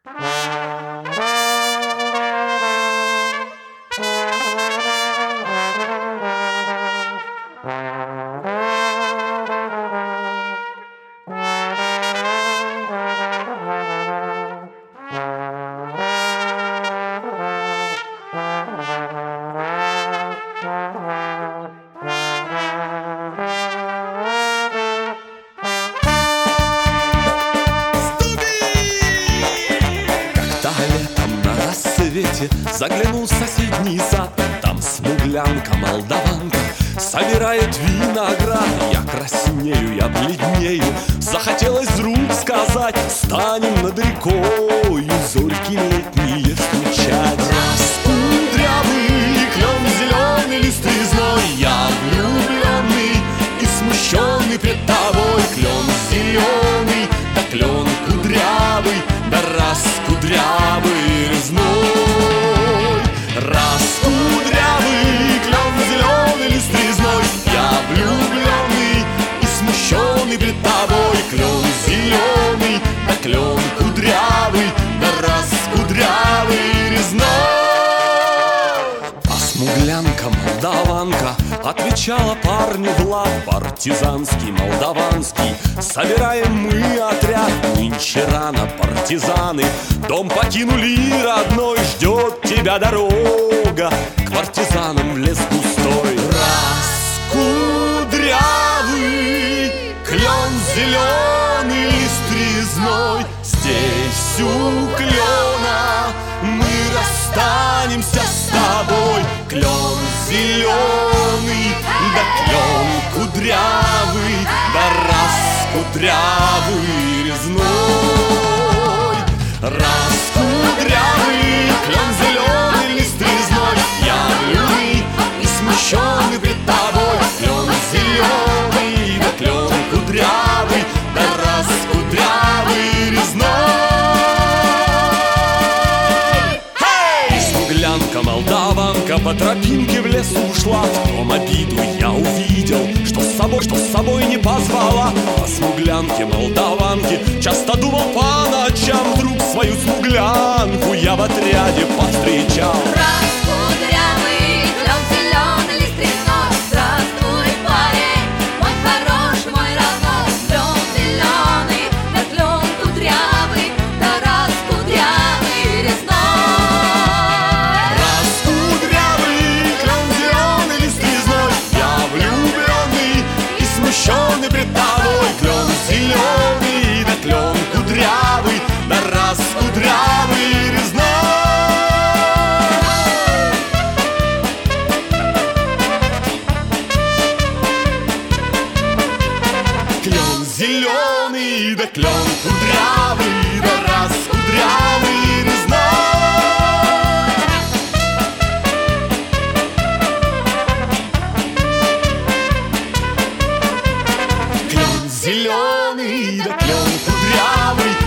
Заглянул в соседний сад, там смуглянка-молдаванка собирает виноград. Я краснею, я бледнею, захотелось вдруг сказать: станем над рекою зорьки летние встречать. Раз кудрявый клен зеленый, лист резной, я влюбленный и смущенный пред тобой. Клен зеленый, да клен кудрявый, да раз кудрявый резной. Раз кудрявый клен зеленый, лист резной, я влюбленный и смущенный пред тобой. Клен зеленый, да клен кудрявый, да раз кудрявый резной. А смуглянка-молдаванка отвечала парню в лад: партизанский, молдаванский, собираем мы отряд. Нынче рано, партизаны, дом покинули родной, ждет тебя дорога к партизанам в лес густой. Раз кудрявый клен зеленый, лист резной, здесь у клена мы расстанемся с тобой. Клен зеленый, да клен кудрявый, да раз кудрявый резной. Раз кудрявый клен зеленый, лист резной, я влюбленный и смущенный пред тобой. Клен зеленый, да клен кудрявый, да раз кудрявый резной. И смуглянка-молдаванка по тропинке в лес ушла. В том обиду я увидел, что с собой не позвала. О смуглянке-молдаванке часто думал по ночам. Вдруг свою смуглянку я в отряде повстречал. Раз кудрявый клен зеленый, лист резной, здравствуй, парень, мой хороший, мой родной. Клен зеленый, да клен кудрявый, да раз кудрявый резной. Раз кудрявый клен зеленый, лист резной, я влюбленный и смущенный пред тобой. Клен зеленый, да клен кудрявый, да раз кудрявый резной. Клен зеленый, да клен кудрявый, да раз кудрявый резной. Клен зеленый, да клен кудрявый,